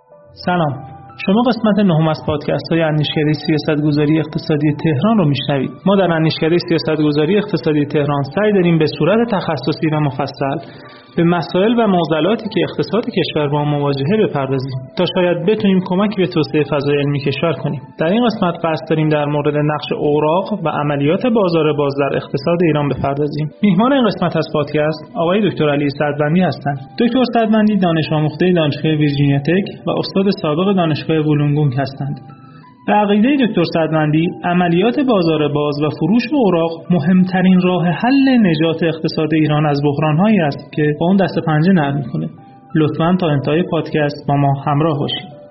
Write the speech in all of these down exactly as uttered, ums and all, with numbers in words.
سلام، شما قسمت نهم از پادکست های اندیشکده سیاستگذاری اقتصادی تهران رو میشنوید. ما در اندیشکده سیاستگذاری اقتصادی تهران سعی داریم به صورت تخصصی و مفصل به مسائل و معضلاتی که اقتصاد کشور با مواجهه بپردازیم تا شاید بتونیم کمک به توسعه فضای علمی کشور کنیم. در این قسمت قصد داریم در مورد نقش اوراق و عملیات بازار باز در اقتصاد ایران بپردازیم. میهمان این قسمت از پادکست آقای دکتر علی سعدوندی هستند. دکتر سعدوندی دانش آموخته دانشگاه ویرجینیا تک و استاد سابق دانشگاه وولونگونگ هستند. به عقیده دکتر سعدوندی عملیات بازار باز و فروش به اوراق مهمترین راه حل نجات اقتصاد ایران از بحران‌هایی است که با اون دست پنجه نرم می‌کنه. لطفاً تا انتهای پادکست با ما همراه باشید.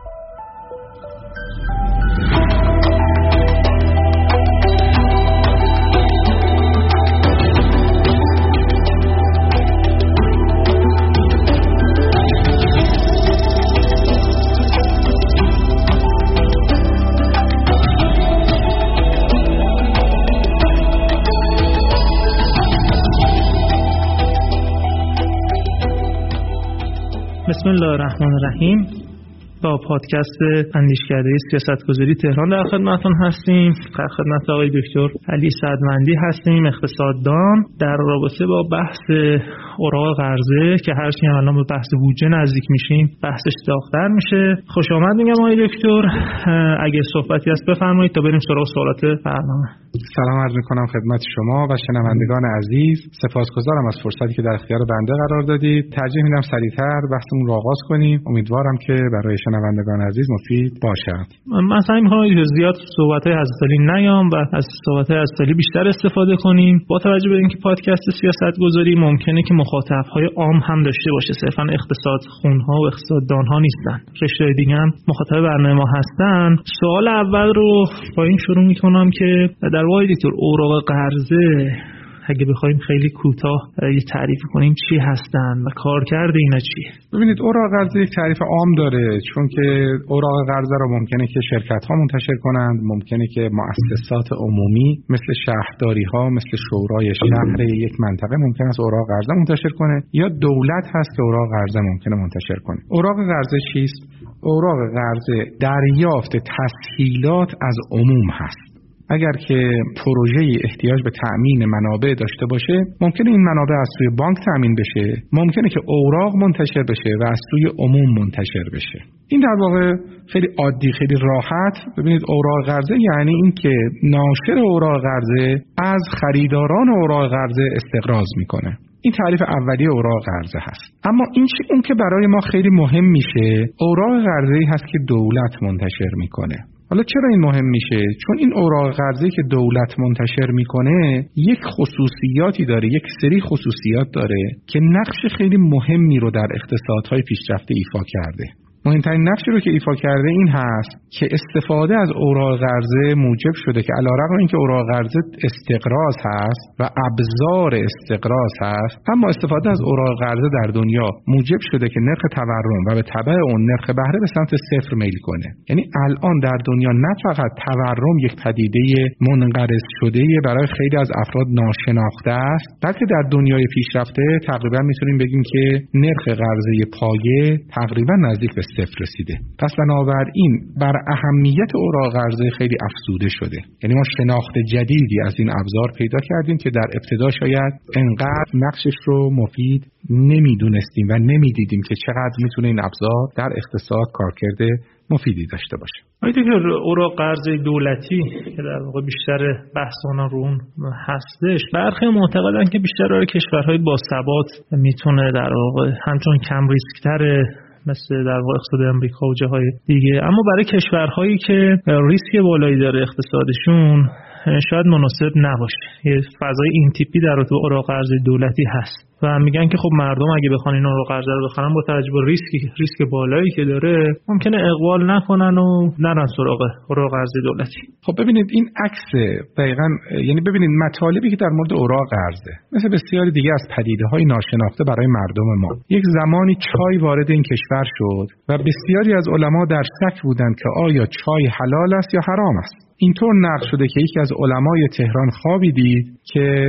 بسم الله الرحمن الرحیم. با پادکست اندیشکده سیاستگذاری تهران در خدمتتون هستیم. در خدمت آقای دکتر علی سعدوندی هستیم، اقتصاددان، در رابطه با بحث اوراق قرضه که هر چی الان به بحث بودجه نزدیک میشیم بحثش داغ‌تر میشه. خوش آمد میگم آقای دکتر. اگه صحبتی هست بفرمایید تا بریم سراغ سوالات برنامه. سلام عرض می‌کنم خدمت شما و شنوندگان عزیز. سپاسگزارم از فرصتی که در اختیار بنده قرار دادید. ترجیح میدم سریعتر بحثمون رو آغاز کنیم. امیدوارم که برای شنوندگان عزیز مفید باشد. من سعی می‌کنم زیاد صحبت‌های حضرت علی نیام و از صحبت‌های حضرت علی بیشتر استفاده کنیم. با توجه به اینکه پادکست سیاستگذاری ممکنه که مخاطب‌های عام هم داشته باشه، صرفاً اقتصاد خونها و اقتصاددان‌ها نیستن، رشته‌های دیگه هم مخاطب برنامه ما هستن. سوال اول رو با این شروع می‌کنم که در واقع دکتر اوراق قرضه اگه بخوایم خیلی کوتاه یه تعریف کنیم چی هستن و کارکرد اینا چیه؟ ببینید، اوراق قرضه یک تعریف عام داره، چون که اوراق قرضه رو ممکنه که شرکت‌ها منتشر کنند، ممکنه که مؤسسات عمومی مثل شهرداری‌ها، مثل شورای شهر یک منطقه ممکنه است اوراق قرضه منتشر کنه، یا دولت هست که اوراق قرضه ممکنه منتشر کنه. اوراق قرضه چیست؟ اوراق قرضه دریافت تسهیلات از عموم هست. اگر که پروژه احتیاج به تأمین منابع داشته باشه، ممکنه این منابع از سوی بانک تأمین بشه، ممکنه که اوراق منتشر بشه و از سوی عموم منتشر بشه. این در واقع خیلی عادی، خیلی راحت. ببینید، اوراق قرضه یعنی این که ناشر اوراق قرضه از خریداران اوراق قرضه استقراض میکنه. این تعریف اولیه اوراق قرضه هست. اما این چی اون که برای ما خیلی مهم میشه، اوراق قرضه‌ای هست که دولت منتشر میکنه. حالا چرا این مهم میشه؟ چون این اوراق قرضه‌ای که دولت منتشر میکنه یک خصوصیاتی داره، یک سری خصوصیات داره که نقش خیلی مهمی رو در اقتصادهای پیشرفته ایفا کرده. مهمترین نقشی رو که ایفا کرده این هست که استفاده از اوراق قرضه موجب شده که علیرغم اینکه اوراق قرضه استقراض هست و ابزار استقراض هست، اما استفاده از اوراق قرضه در دنیا موجب شده که نرخ تورم و به تبع اون نرخ بهره به سمت صفر میل کنه. یعنی الان در دنیا نه فقط تورم یک پدیده منقرض شده برای خیلی از افراد ناشناخته است، بلکه در دنیای پیشرفته تقریبا میتونیم بگیم که نرخ قرضه پایه تقریبا نزدیک به صفر رسیده. پس بنابراین بر اهمیت اوراق قرضه خیلی افزوده شده. یعنی ما شناخت جدیدی از این ابزار پیدا کردیم که در ابتدا شاید انقدر نقشش رو مفید نمیدونستیم و نمیدیدیم که چقدر میتونه این ابزار در اقتصاد کارکرد مفیدی داشته باشه. آیده که اوراق قرضه دولتی که در واقع بیشتر بحث اون رو اون هستش، برخی معتقدن که بیشتر برای کشورهای با ثبات میتونه در واقع همچون کم ریسک تره، مثل در واقع اقتصاد امریکا و جاهای دیگه، اما برای کشورهایی که ریسک بالایی داره اقتصادشون شاید مناسب نباشه. یه فضای این تیپی در رابطه با اوراق قرضه دولتی هست و میگن که خب مردم اگه بخوان این اوراق قرضه رو بخرن با توجه به ریسکی ریسک بالایی که داره ممکنه اقبال نکنن و نرن سراغ اوراق قرضه دولتی. خب ببینید، این عکس دقیقاً، یعنی ببینید مطالبی که در مورد اوراق قرضه مثل بسیاری دیگه از پدیده‌های ناشناخته برای مردم ما. یک زمانی چای وارد این کشور شد و بسیاری از علما در شک بودند که آیا چای حلال است یا حرام است. اینطور نقل شده که یکی از علمای تهران خوابی دید که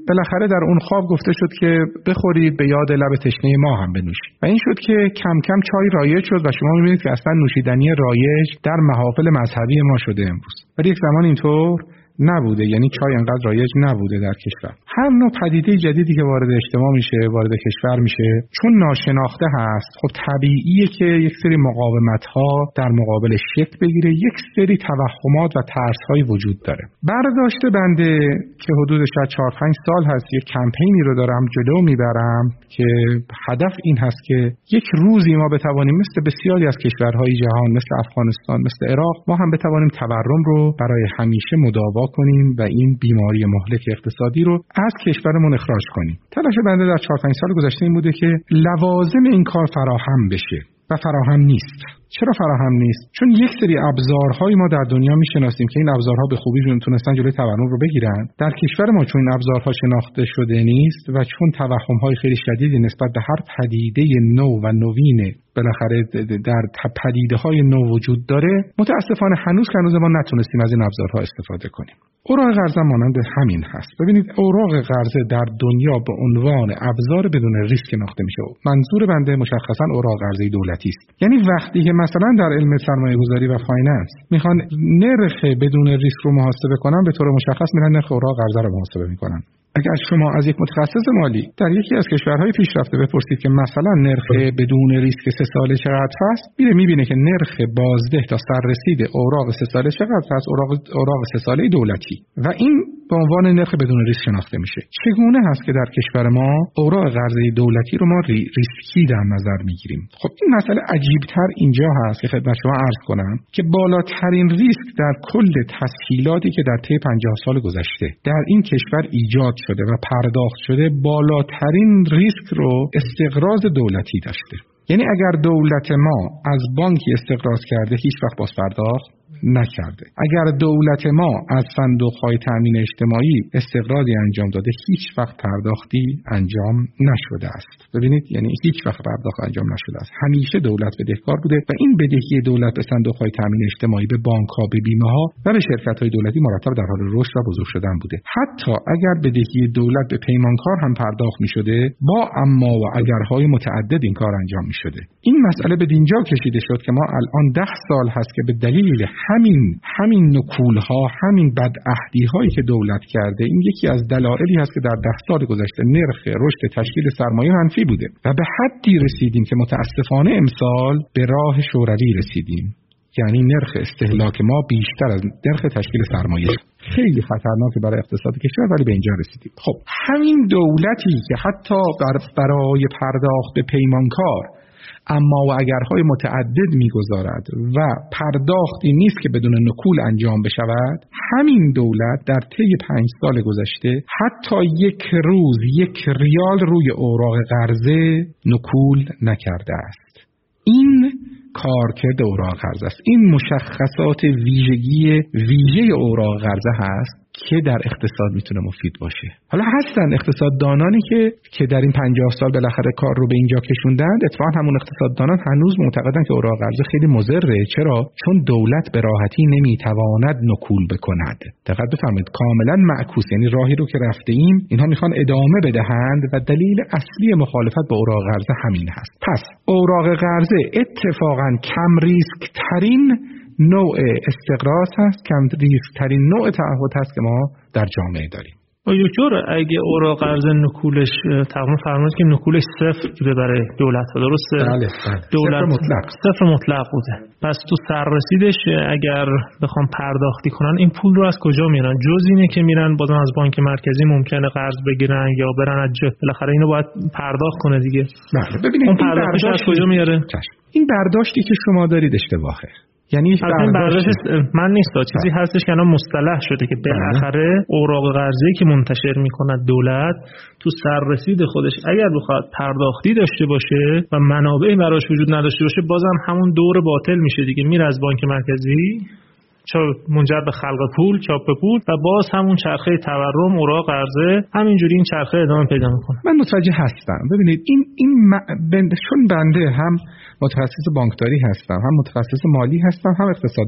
بالاخره در اون خواب گفته شد که بخورید به یاد لب تشنه ما هم بنوشید و این شد که کم کم چای رایج شد و شما می‌بینید که اصلا نوشیدنی رایج در محافل مذهبی ما شده امروز. ولی یک زمان اینطور نبوده، یعنی چای انقدر رایج نبوده در کشور. هر نوع پدیده جدیدی که وارد اجتماع میشه، وارد کشور میشه، چون ناشناخته هست، خب طبیعیه که یک سری مقاومت‌ها در مقابلش شکل بگیره، یک سری توهمات و ترس‌های وجود داره. برداشت بنده که حدود شاید چهار پنج سال هست یک کمپینی رو دارم جلو میبرم که هدف این هست که یک روزی ما بتوانیم مثل بسیاری از کشورهای جهان، مثل افغانستان، مثل عراق، ما هم بتوانیم تورم رو برای همیشه مداوا کنیم و این بیماری مهلک اقتصادی رو از کشورمون اخراج کنیم. تلاش بنده در چهار پنج سال گذشته این بوده که لوازم این کار فراهم بشه و فراهم نیست. چرا فراهم نیست؟ چون یک سری ابزارهای ما در دنیا میشناسیم که این ابزارها به خوبی تونستن جلوی تورم رو بگیرن. در کشور ما چون این ابزارها شناخته شده نیست و چون توهم‌های خیلی شدیدی نسبت به هر پدیده نو و نوین بالاخره در پدیده‌های نو وجود داره، متاسفانه هنوز که هنوز ما نتونستیم از این ابزارها استفاده کنیم. اوراق قرضه مانند همین هست. ببینید اوراق قرضه در دنیا به عنوان ابزار بدون ریسک شناخته میشه. منظور بنده مشخصاً اوراق قرضه دولتی است. یعنی وقتی که مثلا در علم سرمایه‌گذاری و فایننس میخوان نرخ بدون ریسک رو محاسبه کنن، به طور مشخص میرن نرخ اوراق قرضه رو محاسبه میکنن. اگر شما از یک متخصص مالی در یکی از کشورهای پیشرفته بپرسید که مثلا نرخ بدون ریسک سه ساله چقدر هست، میره میبینه که نرخ بازده تا سررسید اوراق سه ساله چقدر هست، اوراق اوراق سه ساله دولتی، و این به عنوان نرخ بدون ریسک شناخته میشه. چگونه هست که در کشور ما اوراق قرضه دولتی رو ما ری، ریسکی در نظر میگیریم؟ خب این مسئله عجیبتر اینجا هست که خدمت شما عرض کنم که بالاترین ریسک در کل تسهیلاتی که در طی پنجاه سال گذشته در این کشور ایجاد شده و پرداخت شده، بالاترین ریسک رو استقراض دولتی داشته. یعنی اگر دولت ما از بانکی استقراض کرده هیچ وقت باز پرداخت نکرده. اگر دولت ما از صندوق‌های تامین اجتماعی استقراضی انجام داده هیچ وقت پرداختی انجام نشده است. ببینید، یعنی هیچ وقت پرداخت انجام نشده است. همیشه دولت بدهکار بوده و این بدهی دولت به صندوق‌های تامین اجتماعی، به بانک‌ها، به بیمه‌ها و به شرکت‌های دولتی مرتب در حال رشد و بزرگ شدن بوده. حتی اگر بدهی دولت به پیمانکار هم پرداخت می‌شده، با اما و اگرهای متعدد این کار انجام می‌شده. این مسئله به دینجا کشیده شد که ما الان ده سال هست که به دلیل همین همین نکول‌ها، همین بدعهدی‌هایی که دولت کرده، این یکی از دلایلی هست که در ده سال گذشته نرخ رشد تشکیل سرمایه منفی بوده و به حدی رسیدیم که متاسفانه امسال به راه شوروی رسیدیم. یعنی نرخ استهلاک ما بیشتر از نرخ تشکیل سرمایه. خیلی خطرناکه برای اقتصاد کشور، ولی به اینجا رسیدیم. خب همین دولتی که حتی برای پرداخت به پیمانکار اما و اگرهای متعدد میگذارد و پرداختی نیست که بدون نکول انجام بشود، همین دولت در طی پنج سال گذشته حتی یک روز یک ریال روی اوراق قرضه نکول نکرده است. این کارکرد اوراق قرضه است. این مشخصات ویژگی ویژه اوراق قرضه هست که در اقتصاد میتونه مفید باشه. حالا هستن اقتصاددانانی که که در این پنجاه سال بالاخره کار رو به اینجا کشوندند. اتفاقا همون اقتصاددانان هنوز معتقدن که اوراق قرضه خیلی مضره. چرا؟ چون دولت به راحتی نمیتواند نکول بکند. دقت بفرمایید، کاملا معکوس، یعنی راهی رو که رفته ایم اینها میخوان ادامه بدهند و دلیل اصلی مخالفت با اوراق قرضه همین هست. پس اوراق قرضه اتفاقا کم ریسک ترین نوع استقراض هست، کم ریسک ترین نوع تعهد هست که ما در جامعه داریم. دکتر، اگه اوراق قرضه نکولش تقریبا فرمودید که نکولش صفر بوده برای دولت ها، درسته؟ بله بله. دولت صفر مطلق. صفر مطلق بوده. پس تو سررسیدش اگر بخوام پرداختی کنن این پول رو از کجا میارن؟ جز اینه که میرن بازم از بانک مرکزی ممکنه قرض بگیرن یا برن از جا، بالاخره اینو باید پرداخت کنه دیگه. بله. ببینید اون پرداختش از کجا میاره؟ این برداشتی که شما دارید اشتباهه. یعنی برداشت من نیست، چیزی هستش که الان مصطلح شده که بالاخره اوراق قرضه‌ای که منتشر می‌کند دولت تو سررسید خودش اگر بخواد پرداختی داشته باشه و منابع براش وجود نداشته باشه، بازم همون دور باطل میشه دیگه، میره از بانک مرکزی چا منجر به خلق پول، چاپ پول و باز همون چرخه تورم، اوراق قرضه، همینجوری این چرخه ادامه پیدا میکنه. من متوجه هستم. ببینید این این بند... چون بنده هم متخصص بانکداری هستم، هم متخصص مالی هستم، هم اقتصاددانم.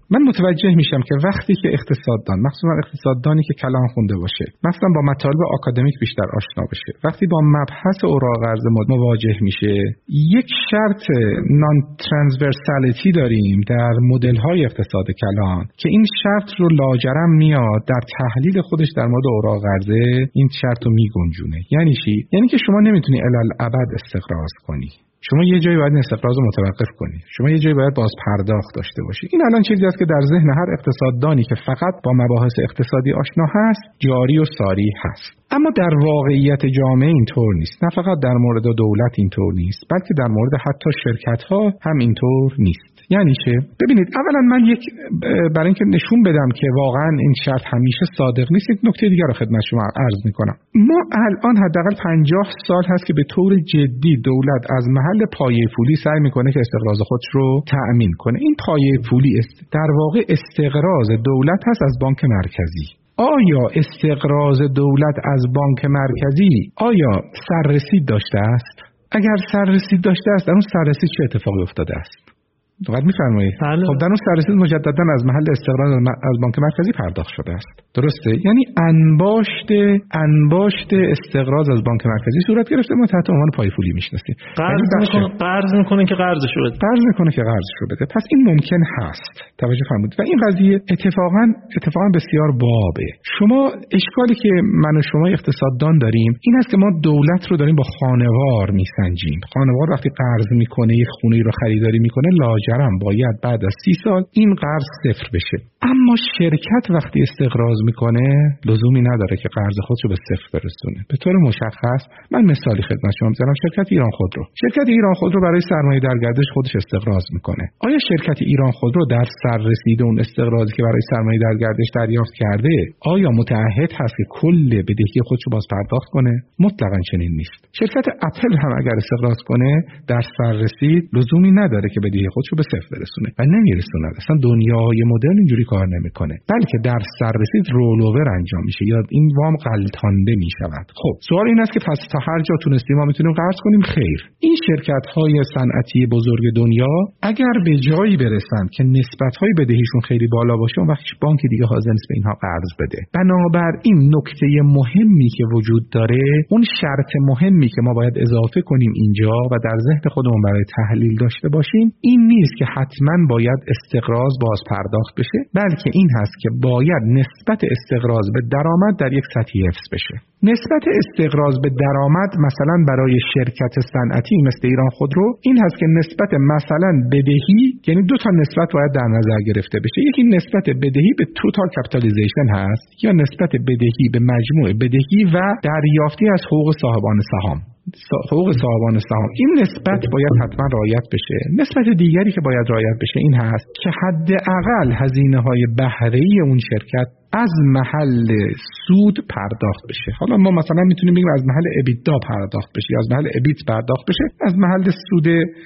من متوجه میشم که وقتی که اقتصاددان، مخصوصا اقتصاددانی که کلان خونده باشه، مثلا با مطالب آکادمیک بیشتر آشنا بشه، وقتی با مبحث اوراق قرض مواجه میشه، یک شرط نان ترانسورسالیتی داریم در مدل‌های اقتصاد کلان که این شرط رو لاجرم میاد در تحلیل خودش در مورد اوراق قرضه این شرط رو میگنجونه. یعنی چی؟ یعنی که شما نمیتونی الالابد استقراض کنی. شما یه جایی باید استقراض رو متوقف کنی. شما یه جایی باید باز پرداخت داشته باشی. این الان چیزی است که در ذهن هر اقتصاددانی که فقط با مباحث اقتصادی آشنا هست جاری و ساری هست. اما در واقعیت جامعه اینطور نیست. نه فقط در مورد دولت اینطور نیست، بلکه در مورد حتی شرکت‌ها هم اینطور نیست. یعنی چه؟ ببینید، اولا من یک برای اینکه نشون بدم که واقعا این شرط همیشه صادق نیست، یک نکته دیگر رو خدمت شما عرض می‌کنم. ما الان حداقل پنجاه سال هست که به طور جدی دولت از محل پایه پولی سعی می‌کنه که استقراض خودش رو تأمین کنه. این پایه پولی است در واقع استقراض دولت هست از بانک مرکزی. آیا استقراض دولت از بانک مرکزی آیا سررسید داشته است؟ اگر سررسید داشته است، در اون سررسید چه اتفاقی افتاده است؟ دقیق می‌فرمایید. خب در اون سررسید مجددا از محل استقراض از بانک مرکزی پرداخت شده است. درسته؟ یعنی انباشت انباشت استقراض از بانک مرکزی صورت گرفته، ما تحت عنوان پای پولی میشناسیم. قرض میکنه قرض میکنه که قرضش رو بده. قرض میکنه که قرضش رو بده. پس این ممکن هست. توجه فرمودید. و این قضیه اتفاقا اتفاقا بسیار بابه. شما اشکالی که من و شما اقتصاددان داریم این است که ما دولت رو داریم با خانوار میسنجیم. خانوار وقتی قرض میکنه، یک خونه رو خریداری میکنه، لاجرم باید بعد از سی سال این قرض صفر بشه. اما شرکت وقتی استقراض میکنه لزومی نداره که قرض خودش رو به صفر برسونه. به طور مشخص من مثالی خدمت شما می‌زنم. شرکت ایران خودرو شرکت ایران خودرو برای سرمایه در گردش خودش استقراض میکنه. آیا شرکت ایران خودرو در سر رسیده اون استقراضی که برای سرمایه در گردش دریافت کرده آیا متعهد هست که کل بدهی خودش رو باز پرداخت کنه؟ مطلقاً چنین نیست. شرکت اپل هم اگر استقراض کنه در سر رسید لزومی نداره که بدهی خودش رو به صفر برسونه و نمیرسونه. اصلا دنیای مدرن اینجوری کار نمیکنه، بلکه در سر رسید رول اوور انجام میشه یا این وام غلطانده میشود. خب سوال این است که پس تا هر جا تونستیم ما میتونیم قرض کنیم؟ خیر. این شرکت های صنعتی بزرگ دنیا اگر به جایی برسن که نسبت های بدهیشون خیلی بالا باشه، اون وقت بانک دیگه حاضر نیست به اینها قرض بده. بنابراین نکته مهمی که وجود داره، اون شرط مهمی که ما باید اضافه کنیم اینجا و در ذهن خودمون برای تحلیل داشته باشیم این نیست که حتما باید استقراض باز پرداخت بشه، بلکه این هست که باید نسبت استقراض به درآمد در یک سطحی حفظ بشه. نسبت استقراض به درآمد مثلا برای شرکت صنعتی مثل ایران خودرو این هست که نسبت مثلا بدهی، یعنی دو تا نسبت باید در نظر گرفته بشه. یکی نسبت بدهی به توتال کپیتالیزیشن هست یا نسبت بدهی به مجموع بدهی و دریافتی از حقوق صاحبان سهام. حقوق صاحبان سهام این نسبت باید حتما رعایت بشه. نسبت دیگری که باید رعایت بشه این هست که حداقل هزینه‌های بهره‌ای اون شرکت از محل سود پرداخت بشه. حالا ما مثلا میتونیم بگیم از محل ابیدا پرداخت بشه یا از محل ابیت پرداخت بشه. از محل سود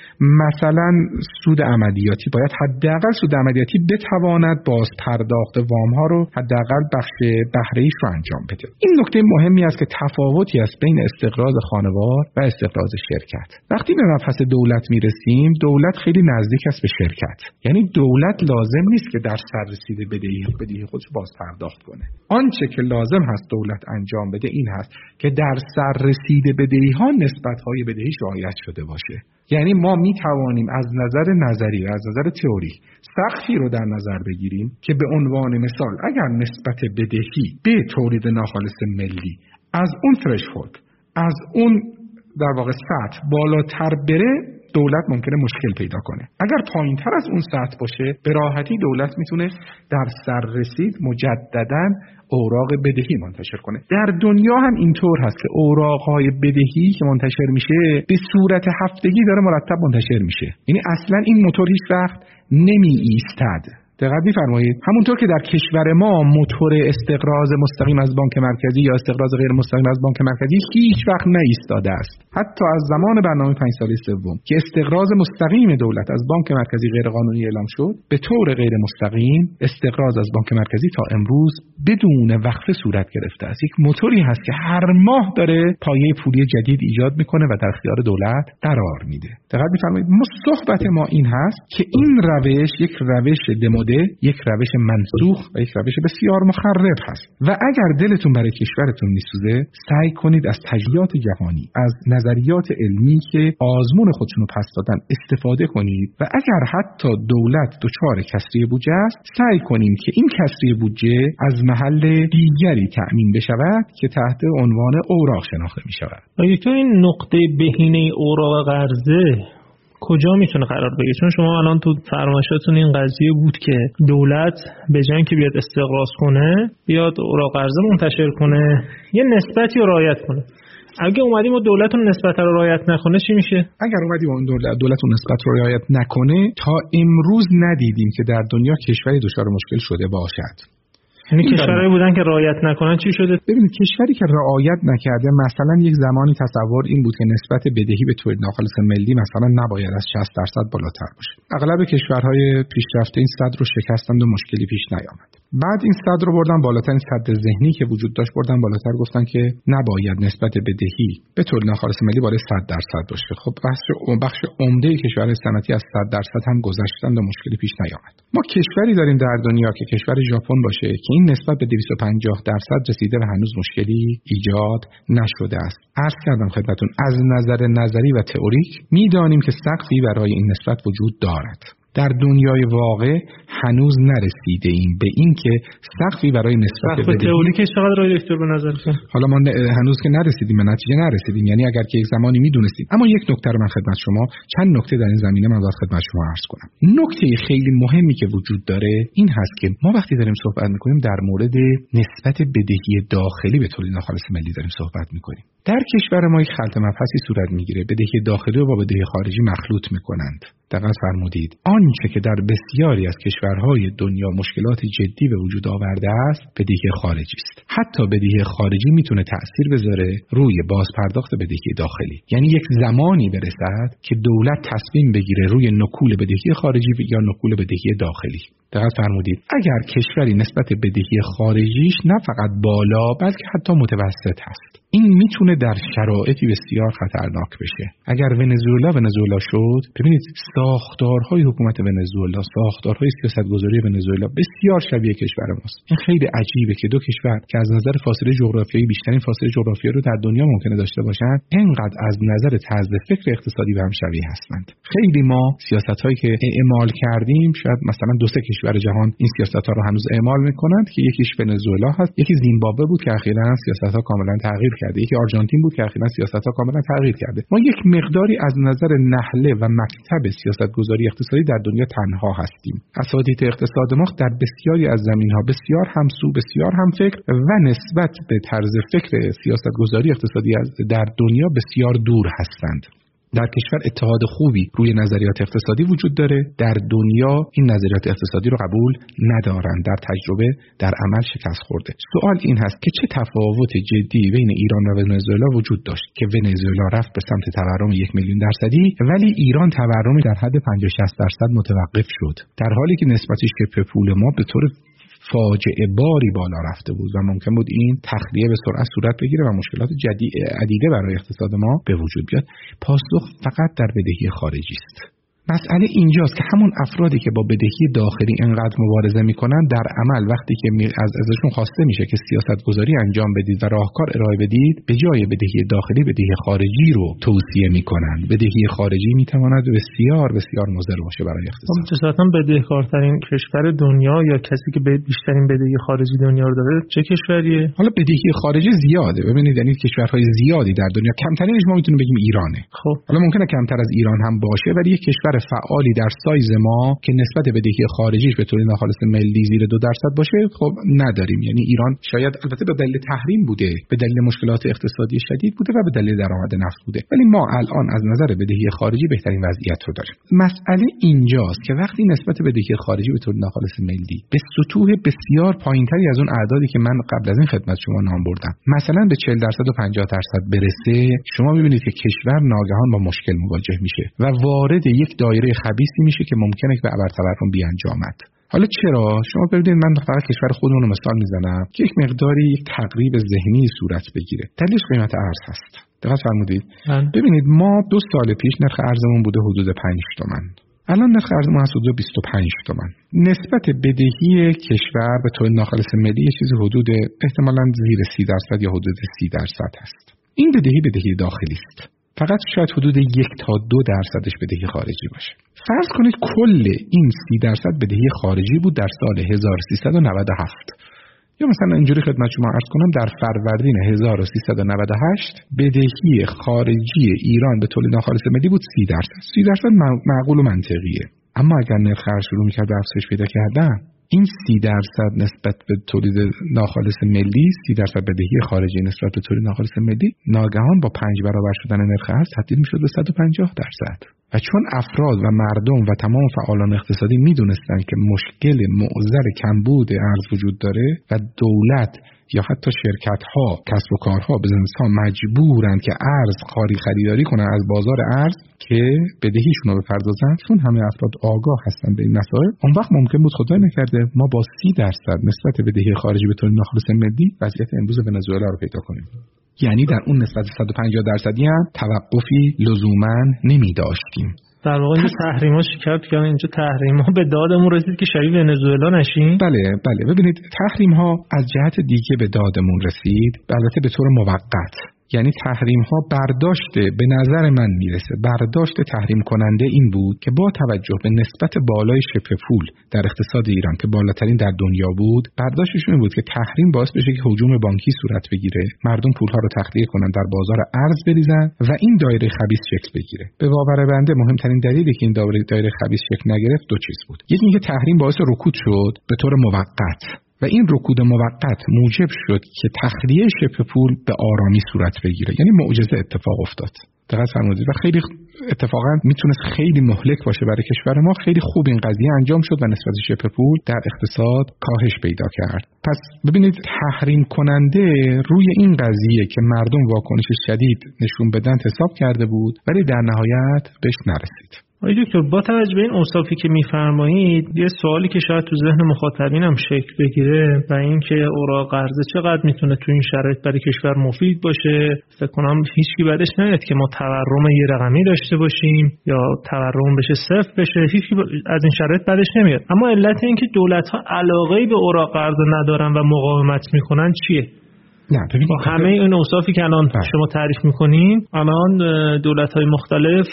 مثلا سود عملیاتی باید حداقل سود عملیاتی بتواند باز پرداخت وام ها رو حداقل بخش بهره‌ایش رو انجام بده. این نکته مهمی است که تفاوتی است بین استقراض خانوار و استقراض شرکت. وقتی به مبحث دولت میرسیم، دولت خیلی نزدیک است به شرکت. یعنی دولت لازم نیست که در سررسید بدهی بدهی خودش باز پرداخت کنه. آنچه که لازم هست دولت انجام بده این هست که در سررسید بدهی ها نسبت های بدهیش رعایت شده باشه. یعنی ما می توانیم از نظر نظری و از نظر تئوری سقفی رو در نظر بگیریم که به عنوان مثال اگر نسبت بدهی به تولید ناخالص ملی از اون ترشهولد، از اون در واقع سطح بالاتر بره، دولت ممکنه مشکل پیدا کنه. اگر پایین‌تر از اون سطح باشه، به راحتی دولت میتونه در سررسید مجدداً اوراق بدهی منتشر کنه. در دنیا هم اینطور هست که اوراق‌های بدهی که منتشر میشه به صورت هفتگی داره مرتب منتشر میشه. یعنی اصلاً این موتور هیچ وقت نمی ایستاد. دقت می‌فرمایید؟ همونطور که در کشور ما موتور استقراض مستقیم از بانک مرکزی یا استقراض غیر مستقیم از بانک مرکزی هیچ وقت نایستاده است. حتی از زمان برنامه پنج ساله سوم که استقراض مستقیم دولت از بانک مرکزی غیر قانونی اعلام شد، به طور غیر مستقیم استقراض از بانک مرکزی تا امروز بدون وقفه صورت گرفته است. یک موتوری هست که هر ماه داره پایه پولی جدید ایجاد میکنه و در اختیار دولت قرار میده. دقت می‌فرمایید؟ صحبت ما این هست که این روش یک روش دمو آماده یک روش منسوخ و یک روش بسیار مخرب هست. و اگر دلتون برای کشورتون میسوزه، سعی کنید از تجربیات جهانی، از نظریات علمی که آزمون خودشون رو پس دادن استفاده کنید و اگر حتی دولت دچار کسری بودجه است، سعی کنیم که این کسری بودجه از محل دیگری تأمین بشود که تحت عنوان اوراق شناخته می شود. آیا تو این نقطه بهینه اوراق قرضه کجا میتونه قرار بگیره؟ چون شما الان تو فرمایشاتون این قضیه بود که دولت به جای اینکه بیاد استقراض کنه، بیاد اوراق قرضه منتشر کنه، یه نسبتی رو رعایت کنه. اگه اومدیم و دولت اون نسبت رو رعایت نکنه چی میشه؟ اگر اومدیم و اون دولت دولت اون نسبت رو رعایت نکنه، تا امروز ندیدیم که در دنیا کشوری دچار مشکل شده باشد. یعنی کشورهایی بودن که رعایت نکنن چی شده؟ ببینید کشوری که رعایت نکرده، مثلا یک زمانی تصور این بود که نسبت بدهی به تولید ناخالص ملی مثلا نباید از شصت درصد بالاتر باشه. اغلب کشورهای پیشرفته این صد رو شکستند و مشکلی پیش نیامد. بعد این صد رو بردن بالاتر، این صد ذهنی که وجود داشت بردن بالاتر، گفتن که نباید نسبت بدهی به تولید ناخالص ملی بالای صد درصد باشه. خب بخش بخش عمده کشورهای صنعتی از صد درصد هم گذشتند و مشکلی پیش نیامد. ما کشوری داریم در دنیا که کشور ژاپن باشه که این نسبت به دویست و پنجاه درصد رسیده و هنوز مشکلی ایجاد نشده است. عرض کردم خدمتتون از نظر نظری و تئوریک میدانیم که سقفی برای این نسبت وجود دارد. در دنیای واقع هنوز نرسیده ایم به این که سقفی برای نسبت به تئوریکش چقدر رای دکتر به نظر کنه. حالا ما هنوز که نرسیدیم به نتیجه نرسیدیم، یعنی اگر که یک زمانی میدونستیم. اما یک نکته رو من خدمت شما، چند نکته در این زمینه من باید خدمت شما عرض کنم. نکته خیلی مهمی که وجود داره این هست که ما وقتی داریم صحبت میکنیم در مورد نسبت بدهی داخلی به تولید ناخالص ملی داریم صحبت میکنیم. در کشور ما یک خلط مبحثی صورت میگیره، بدهی داخلی رو با بدهی خارجی مخلوط میکنند. دقت فرمودید. آنچه که در بسیاری از کشورهای دنیا مشکلات جدی به وجود آورده است، بدهی خارجی است. حتی بدهی خارجی میتونه تأثیر بذاره روی بازپرداخت بدهی داخلی. یعنی یک زمانی برسد که دولت تصمیم بگیره روی نکول بدهی خارجی یا نکول بدهی داخلی. دقت فرمودید. اگر کشوری نسبت بدهی خارجیش نه فقط بالا بلکه حتی متوسط هست، این میتونه در شرایطی بسیار خطرناک بشه. اگر ونزوئلا ونزوئلا شد، ببینید ساختارهای حکومت ونزوئلا، ساختارهای سیاستگذاری ونزوئلا بسیار شبیه کشور ماست. این خیلی عجیبه که دو کشور که از نظر فاصله جغرافیایی بیشترین فاصله جغرافیایی رو در دنیا ممکنه داشته باشند، اینقدر از نظر طرز فکر اقتصادی به هم شبیه هستند. خیلی ما سیاست‌هایی که اعمال کردیم، شاید مثلا دو سه کشور جهان این سیاست‌ها رو هنوز اعمال می‌کنند که یکیش ونزوئلا هست، یکی زیمبابوه بود که اخیراً سیاست‌ها کاملاً تغییر کرده، یکی آرژانتین بود که اخیراً سیاست‌ها کاملاً تغییر کرده. ما یک مقداری از نظر نحله و مکتب سیاستگذاری اقتصادی در دنیا تنها هستیم. اساتید اقتصاد ما در بسیاری از زمین‌ها بسیار همسو، بسیار همفکر و نسبت به طرز فکر سیاستگذاری اقتصادی در دنیا بسیار دور هستند. در کشور اتحاد خوبی روی نظریات اقتصادی وجود داره، در دنیا این نظریات اقتصادی رو قبول ندارن، در تجربه در عمل شکست خورده. سوال این هست که چه تفاوت جدی بین ایران و ونزوئلا وجود داشت که ونزوئلا رفت به سمت تورم یک میلیون درصدی ولی ایران تورم در حد پنجاه شصت درصد متوقف شد، در حالی که نسبت شبه پول ما به طور فاجعه باری بالا رفته بود و ممکن بود این تخلیه به سرعت صورت بگیره و مشکلات جدی عدیده برای اقتصاد ما به وجود بیاد. پاسخ فقط در بدهی خارجی است. مسئله اینجاست که همون افرادی که با بدهی داخلی انقدر مبارزه میکنن، در عمل وقتی که از ازشون خواسته میشه که سیاست گذاری انجام بدید و راهکار ارائه بدید، به جای بدهی داخلی بدهی خارجی رو توصیه میکنن. بدهی خارجی میتواند بسیار بسیار مضر باشه برای اقتصاد. متأسفانه بدهکارترین کشور دنیا یا کسی که بیشترین بدهی خارجی دنیا رو داره چه کشوریه؟ حالا بدهی خارجی زیاده. ببینید یعنی کشورهای زیادی در دنیا، کمترینش ما میتونیم بگیم ایرانه. خب حالا ممکنه کمتر از ایران هم باشه ولی یک کشور فعالی در سایز ما که نسبت بدهی خارجیش به تولید ناخالص ملی زیر دو درصد باشه خب نداریم. یعنی ایران شاید البته به دلیل تحریم بوده، به دلیل مشکلات اقتصادی شدید بوده و به دلیل درآمد نفت بوده، ولی ما الان از نظر بدهی خارجی بهترین وضعیت رو داریم. مسئله اینجاست که وقتی نسبت بدهی خارجی به تولید ناخالص ملی به سطوح بسیار پایینتری از اون اعدادی که من قبل از این خدمت شما نام بردم، مثلا به چهل درصد و پنجاه درصد برسه، شما می‌بینید که کشور ناگهان با مشکل مواجه میشه و وارد یک دایره خبیثی میشه که ممکنه که به ابرتورم بیانجامد. حالا چرا؟ شما ببینید من فقط کشور خودمون رو مثال میزنم که یک مقداری تقریب ذهنی صورت بگیره. دلیلش قیمت ارز هست. دقت فرمودید؟ ببینید ما دو سال پیش نرخ ارزمون بوده حدود پنج تومن. الان نرخ ارز ما حدود بیست و پنج تومان. نسبت بدهی کشور به طور ناخالص ملی یه چیزی حدود احتمالاً زیر سی درصد یا حدود سی درصد هست. این بدهی بدهی داخلی است. فقط شاید حدود یک تا دو درصدش بدهی خارجی باشه. فرض کنید کل این سی درصد بدهی خارجی بود در سال هزار و سیصد و نود و هفت. یا مثلا اینجوری خدمت شما عرض کنم در فروردین هزار و سیصد و نود و هشت بدهی خارجی ایران به طور ناخالص ملی بود سی درصد. سی درصد معقول و منطقیه. اما اگر نرخ ارز شروع می‌کرد به افزایش پیدا کردن، این سی درصد نسبت به تولید ناخالص ملی، سی درصد بدهی خارجی نسبت به تولید ناخالص ملی، ناگهان با پنج برابر شدن نرخ ارز تبدیل می‌شد به صد و پنجاه درصد. و چون افراد و مردم و تمام فعالان اقتصادی می‌دونستند که مشکل معضل کمبود ارز وجود داره و دولت یا حتی شرکت‌ها، کسب و کارها، بزنس‌ها مجبورند که ارز خاری خریداری کنن از بازار ارز که بدهیشون رو بپردازن، چون همه افراد آگاه هستن به این مسائل، اون وقت ممکن بود خدای نکرده ما با سی درصد نسبت بدهی خارجی به طور ناخالص ملی وضعیت امروز ونزوئلا رو پیدا کنیم. یعنی در اون نسبت صد و پنجاه درصدی هم توقفی لزوما نمی داشتیم. در واقع این تحریما شکر کردن، اینجا تحریما به دادمون رسید که شبیه ونزوئلا نشیم. بله بله ببینید تحریم ها از جهت دیگه به دادمون رسید، البته به طور موقت. یعنی تحریم ها برداشت به نظر من میرسه برداشت تحریم کننده این بود که با توجه به نسبت بالای شبه پول در اقتصاد ایران که بالاترین در دنیا بود، برداشتشون بود که تحریم باعث بشه که هجوم بانکی صورت بگیره، مردم پولها رو تخلیه کنن، در بازار ارز بریزن و این دایره خبیث شکل بگیره. به باور بنده مهمترین دلیلی که این دایره خبیث شکل نگرفت دو چیز بود. یکی اینکه تحریم باعث رکود شد به طور موقت و این رکود موقت موجب شد که تخلیه شبه پول به آرامی صورت بگیره، یعنی معجزه اتفاق افتاد. دقت فرمودید و خیلی اتفاقا میتونست خیلی مهلک باشه برای کشور ما. خیلی خوب این قضیه انجام شد و نسبت شبه پول در اقتصاد کاهش پیدا کرد. پس ببینید تحریم کننده روی این قضیه که مردم واکنش شدید نشون بدن حساب کرده بود ولی در نهایت بهش نرسید. آقای دکتر، با توجه به این اوصافی که میفرمایید، یه سوالی که شاید تو ذهن مخاطبینم شکل بگیره و این که اوراق قرضه چقدر میتونه تو این شرایط برای کشور مفید باشه. فکر کنم هیچکی بعدش نمیاد که ما تورم یه رقمی داشته باشیم یا تورم بشه صفر بشه، هیچکی از این شرایط بعدش نمیاد. اما علت این که دولت‌ها علاقه‌ای به اوراق قرضه ندارن و مقاومت میکنن چیه؟ نه ببینید با همه این اوصافی که الان شما تعریف میکنین، الان دولت‌های مختلف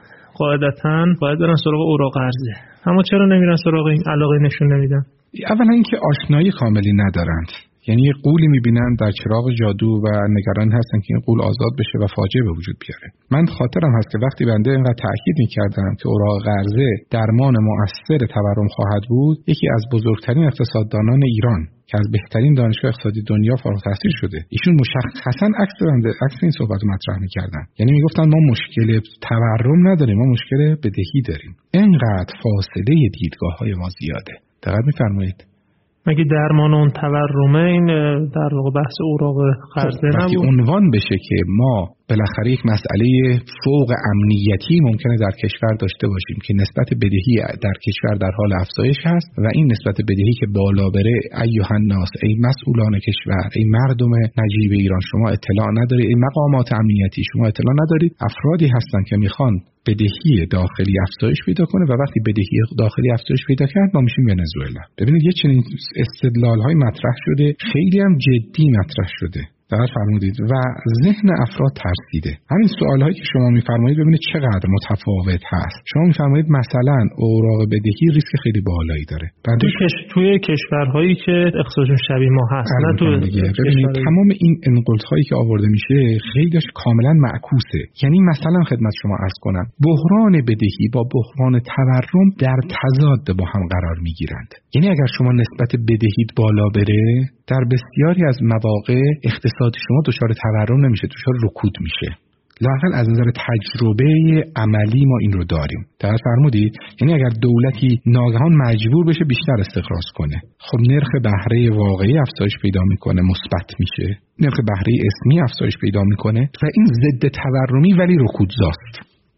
قاعدتاً باید برن سراغ اوراق قرضه، اما چرا نمیرن سراغ این، علاقه نشون نمیدن؟ اولا اینکه آشنایی کاملی ندارند، یعنی یه قولی میبینن در چراغ جادو و نگران هستن که این قول آزاد بشه و فاجعه به وجود بیاره. من خاطرم هست که وقتی بنده اینقدر تاکید میکردم که اوراق قرضه درمان مؤثر تورم خواهد بود، یکی از بزرگترین اقتصاددانان ایران که از بهترین دانشگاه اقتصادی دنیا فارغ التحصیل شده، ایشون مشخصا عکس بنده عکس این صحبت رو مطرح میکردن. یعنی میگفتن ما مشکل تورم نداریم، ما مشکل بدهی داریم. اینقدر فاصله دیدگاه‌های ما زیاده. دقت می‌فرمایید؟ مگه درمان اون تورمه این در واقع بحث اوراق قرضه نبود؟ وقتی عنوان بشه که ما بالاخره یک مسئله فوق امنیتی ممکنه در کشور داشته باشیم که نسبت بدهی در کشور در حال افزایش هست و این نسبت بدهی که بالا بره، ایها الناس، ای مسئولان کشور، ای مردم نجیب ایران، شما اطلاع ندارید، ای مقامات امنیتی شما اطلاع ندارید، افرادی هستن که میخوان بدهی داخلی افزایش پیدا کنه و وقتی بدهی داخلی افزایش پیدا کرد ما میشیم ونزوئلا. ببینید یه چنین استدلال‌های مطرح شده، خیلی هم جدی مطرح شده. دقت فرمودید و ذهن افراد ترسیده. همین سوال‌هایی که شما می‌فرمایید ببینید چقدر متفاوت هست. شما می‌فرمایید مثلا اوراق بدهی ریسک خیلی بالایی داره. توی کش... توی کشورهایی که اقتصادشون شبیه ما هست، نه تو ببینید تمام این انقلاب‌هایی که آورده میشه خیلیش کاملا معکوسه. یعنی مثلا خدمت شما عرض کنم بحران بدهی با بحران تورم در تضاد با هم قرار می‌گیرند. یعنی اگر شما نسبت بدهیت بالا بره، در بسیاری از مواقع اقتصاد شما دچار تورم نمیشه، دچار رکود میشه. لااقل از نظر تجربه عملی ما این رو داریم. دقت فرمودید؟ یعنی اگر دولتی ناگهان مجبور بشه بیشتر استخراج کنه، خب نرخ بهره واقعی افزایش پیدا میکنه، مثبت میشه. نرخ بهره اسمی افزایش پیدا میکنه و این ضد تورمی ولی رکودزاست.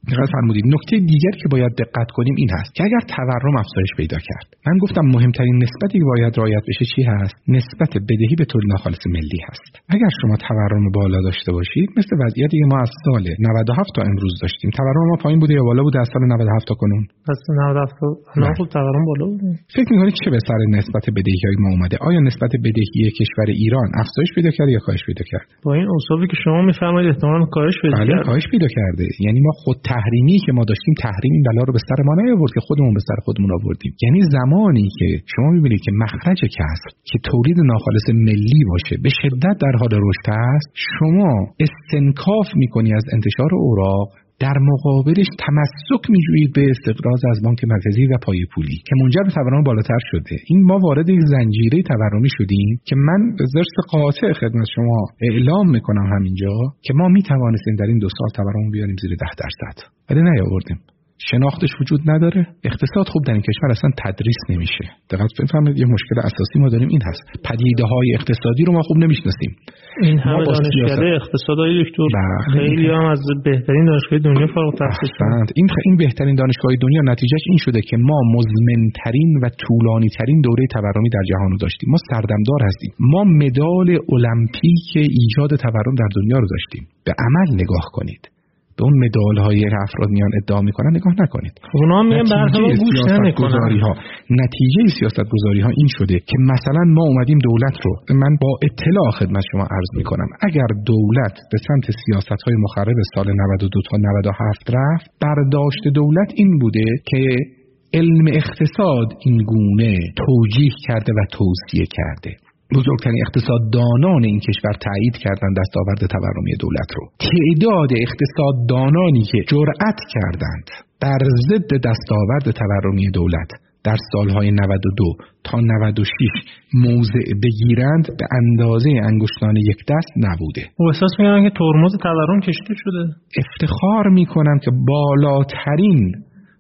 دقت فرمودید. نکته دیگر که باید دقت کنیم این هست که اگر تورم افزایش پیدا کرد، من گفتم مهمترین نسبتی که باید رعایت بشه چی هست؟ نسبت بدهی به تولید ناخالص ملی هست. اگر شما تورم بالا داشته باشید، مثل وضعیتی که ما از سال نود و هفت تا امروز داشتیم، تورم ما پایین بوده یا بالا بوده از سال نود و هفت تا کنون؟ از نود و هفت تا خب تورم بالا بوده. فکر می‌کنید چه به سر نسبت بدهی‌های ما اومده؟ آیا نسبت بدهی کشور ایران افزایش پیدا کرد یا کاهش پیدا کرد؟ با این اوصافی که شما می‌فرمایید احتمالاً کاهش پیدا کرد. بله کاهش پیدا کرده. یعنی ما خود تحریمی که ما داشتیم، تحریم این بلا رو به سر ما نیاورد که خودمون به سر خودمون آوردیم. یعنی زمانی که شما می‌بینید که مخرج کسب که تولید ناخالص ملی باشه به شدت در حال رشد است، شما استنکاف می‌کنی از انتشار اوراق، در مقابلش تمسک می‌جویید به استقراض از بانک مرکزی و پایه‌پولی که منجر به تورم بالاتر شده. این ما وارد یک زنجیره تورمی شدیم که من به ضرس قاطع خدمت شما اعلام میکنم همینجا که ما میتوانستیم در این دو سال تورم بیاریم زیر ده درصد، ولی نیاوردیم. شناختش وجود نداره. اقتصاد خوب در این کشور اصلا تدریس نمیشه. دقت بفرمایید، یه مشکل اساسی ما داریم این هست. پدیده‌های اقتصادی رو ما خوب نمیشناسیم. این همه دانشکده اقتصادی دکتر خیلی هم از بهترین دانشگاه دنیا فارغ التحصیل هستند. این این بهترین دانشگاه دنیا نتیجهش این شده که ما مزمن‌ترین و طولانی‌ترین دوره تورمی در جهان رو داشتیم. ما سردمدار هستیم. ما مدال المپیک ایجاد تورم در دنیا رو داشتیم. به عمل نگاه کنید. به اون مدال‌های که افراد میان ادعا میکنن نگاه نکنید. اونا میگن برنامه گوش نمیکنن. نتیجه سیاست‌گذاری‌ها این شده که مثلا ما اومدیم دولت رو، من با اطلاع خدمت شما عرض میکنم، اگر دولت به سمت سیاست‌های مخرب سال نود و دو تا نود و هفت رفت، برداشت دولت این بوده که علم اقتصاد این گونه توجیه کرده و توصیه کرده. بزرگترین اقتصاددانان این کشور تایید کردند دستاورد تورمی دولت رو. تعداد اقتصاددانانی که جرأت کردند بر ضد دستاورد تورمی دولت در سالهای نود و دو تا نود و شش موضع بگیرند به اندازه انگشتان یک دست نبوده. و احساس می‌کنن که ترمز تورم کشیده شده. افتخار می‌کنم که بالاترین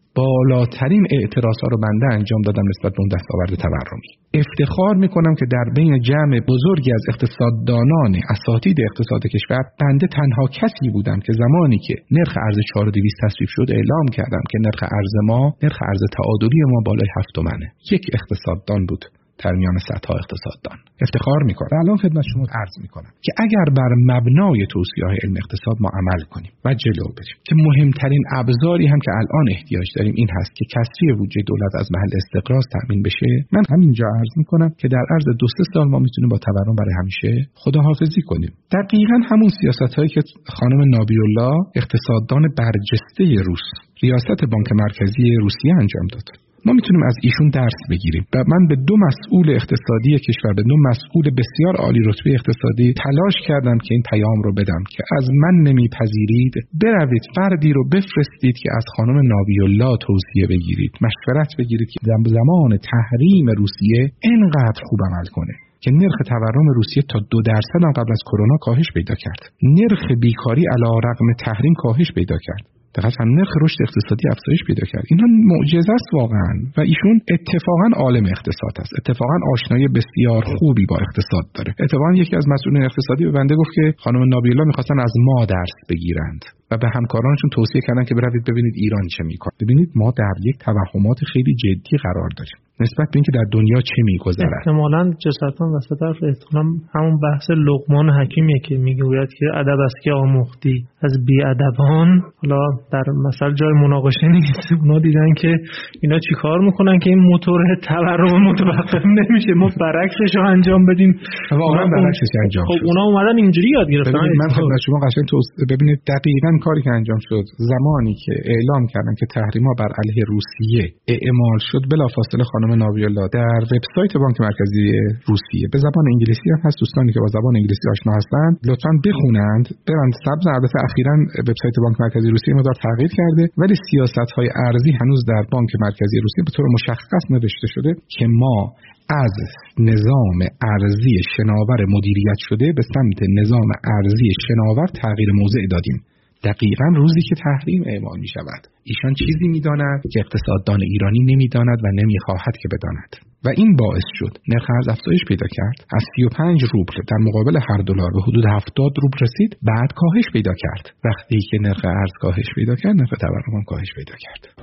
بالاترین اعتراضا رو بنده انجام دادم نسبت به اون دستاورد تورمی. افتخار میکنم که در بین جمع بزرگی از اقتصاددانان اساتید اقتصاد کشور بنده تنها کسی بودم که زمانی که نرخ ارز چهار و دویست تصویب شد اعلام کردم که نرخ ارز ما، نرخ ارز تعادلی ما بالای هفت تومنه. یک اقتصاددان بود در میان صدها اقتصاددان. افتخار میکنم. الان خدمت شما عرض میکنم که اگر بر مبنای توصیه‌های علم اقتصاد ما عمل کنیم و جلو بریم، که مهمترین ابزاری هم که الان احتیاج داریم این هست که کسری بودجه دولت از محل استقراض تامین بشه، من همینجا عرض میکنم که در عرض دو سه سال ما میتونیم با تورم برای همیشه خداحافظی کنیم. دقیقاً همون سیاست‌هایی که خانم نابی‌الله، اقتصاددان برجسته روس، ریاست بانک مرکزی روسیه انجام داد. ما میتونیم از ایشون درس بگیریم. و من به دو مسئول اقتصادی کشور، به دو مسئول بسیار عالی رتبه اقتصادی تلاش کردم که این پیام رو بدم که از من نمیپذیرید، بروید فردی رو بفرستید که از خانم نابی‌الله توصیه بگیرید، مشورت بگیرید که در زمان تحریم روسیه اینقدر خوب عمل کنه که نرخ تورم روسیه تا دو درصد هم قبل از کرونا کاهش پیدا کرد. نرخ بیکاری علیرغم تحریم کاهش پیدا کرد. دقیقاً هم نرخ رشد اقتصادی افزایش پیدا کرد. اینا معجزه است واقعاً و ایشون اتفاقاً عالم اقتصاد است. اتفاقاً آشنایی بسیار خوبی با اقتصاد داره. اتفاقاً یکی از مسئولین اقتصادی به بنده گفت که خانم نابی‌الله می‌خواستن از ما درس بگیرند و به همکارانشون توصیه کردن که بروید ببینید ایران چه می‌کنه. ببینید ما در یک توهمات خیلی جدی قرار داریم نسبت به اینکه در دنیا چه می‌گذرد. احتمالاً جسارتاً وسط حرف احتمالاً همون بحث لقمان حکیمیه که میگوید که ادب است که آموختی از بی‌ادبان. حالا در مثلا جای مناقشه نیست. اونا دیدن که اینا چیکار میکنن که این موتور تورم متوقف نمیشه، ما برعکسش رو انجام بدیم. واقعا برعکسش انجام شد. خب اونا اومدن اینجوری یاد گرفتن. من خدمت شما قشنگ توضیح ببینید دقیقاً کاری که انجام شد زمانی که اعلام کردن که تحریم‌ها بر علیه روسیه اعمال شد، بلافاصله خانم نابی‌الله در وبسایت بانک مرکزی روسیه به زبان انگلیسی هم هست، دوستانی که با زبان انگلیسی آشنا هستند لطفاً بخونند، برند سبز. البته اخیراً وبسایت بانک مرکزی روسیه مقدار تغییر کرده ولی سیاست‌های ارزی هنوز در بانک مرکزی روسیه به طور مشخص نوشته شده که ما از نظام ارزی شناور مدیریت شده به سمت نظام ارزی شناور تغییر موضع دادیم. دقیقاً روزی که تحریم اعمال می شود. ایشان چیزی می داند که اقتصاددان ایرانی نمی داند و نمی خواهد که بداند و این باعث شد نرخ ارز افزایش پیدا کرد. از سی و پنج روبل در مقابل هر دلار به حدود هفتاد روبل رسید، بعد کاهش پیدا کرد. وقتی که نرخ ارز کاهش پیدا کرد، نرخ تورم هم کاهش پیدا کرد.